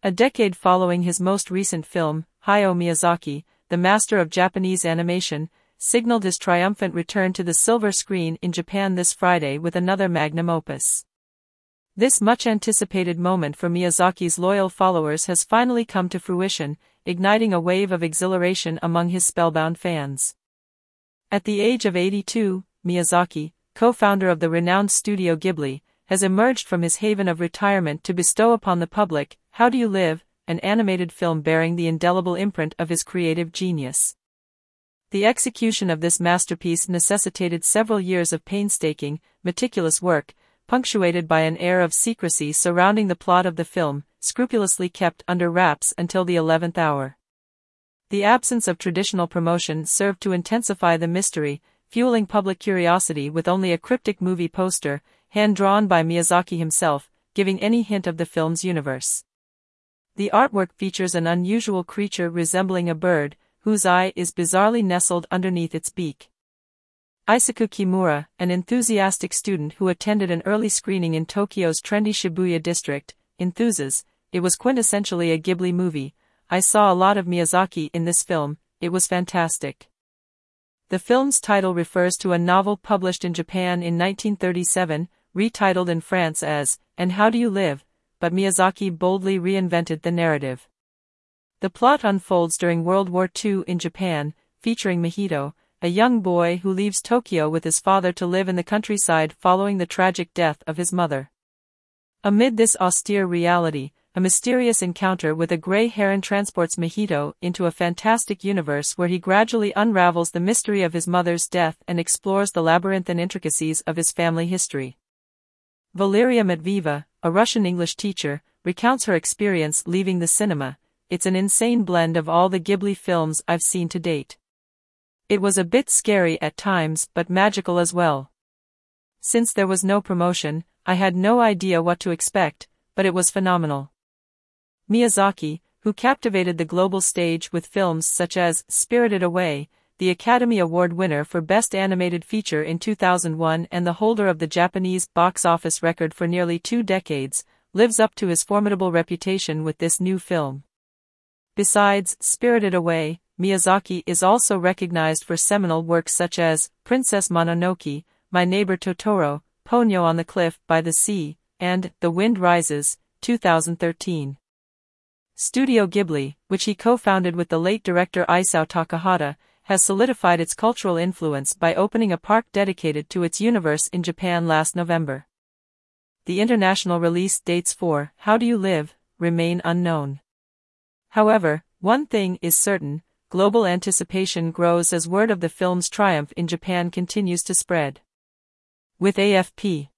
A decade following his most recent film, Hayao Miyazaki, the master of Japanese animation, signaled his triumphant return to the silver screen in Japan this Friday with another magnum opus. This much-anticipated moment for Miyazaki's loyal followers has finally come to fruition, igniting a wave of exhilaration among his spellbound fans. At the age of 82, Miyazaki, co-founder of the renowned Studio Ghibli, has emerged from his haven of retirement to bestow upon the public How Do You Live?, an animated film bearing the indelible imprint of his creative genius. The execution of this masterpiece necessitated several years of painstaking, meticulous work, punctuated by an air of secrecy surrounding the plot of the film, scrupulously kept under wraps until the 11th hour. The absence of traditional promotion served to intensify the mystery, fueling public curiosity with only a cryptic movie poster, hand-drawn by Miyazaki himself, giving any hint of the film's universe. The artwork features an unusual creature resembling a bird, whose eye is bizarrely nestled underneath its beak. Isaku Kimura, an enthusiastic student who attended an early screening in Tokyo's trendy Shibuya district, enthuses, "It was quintessentially a Ghibli movie. I saw a lot of Miyazaki in this film, it was fantastic." The film's title refers to a novel published in Japan in 1937, retitled in France as, And How Do You Live?, but Miyazaki boldly reinvented the narrative. The plot unfolds during World War II in Japan, featuring Mahito, a young boy who leaves Tokyo with his father to live in the countryside following the tragic death of his mother. Amid this austere reality, a mysterious encounter with a gray heron transports Mahito into a fantastic universe where he gradually unravels the mystery of his mother's death and explores the labyrinthine intricacies of his family history. Valeria Matvieva, a Russian English teacher, recounts her experience leaving the cinema. "It's an insane blend of all the Ghibli films I've seen to date. It was a bit scary at times but magical as well. Since there was no promotion, I had no idea what to expect, but it was phenomenal." Miyazaki, who captivated the global stage with films such as Spirited Away, the Academy Award winner for Best Animated Feature in 2001 and the holder of the Japanese box office record for nearly 2 decades, lives up to his formidable reputation with this new film. Besides Spirited Away, Miyazaki is also recognized for seminal works such as Princess Mononoke, My Neighbor Totoro, Ponyo on the Cliff by the Sea, and The Wind Rises, 2013. Studio Ghibli, which he co-founded with the late director Isao Takahata, has solidified its cultural influence by opening a park dedicated to its universe in Japan last November. The international release dates for How Do You Live? Remain unknown. However, one thing is certain: global anticipation grows as word of the film's triumph in Japan continues to spread. With AFP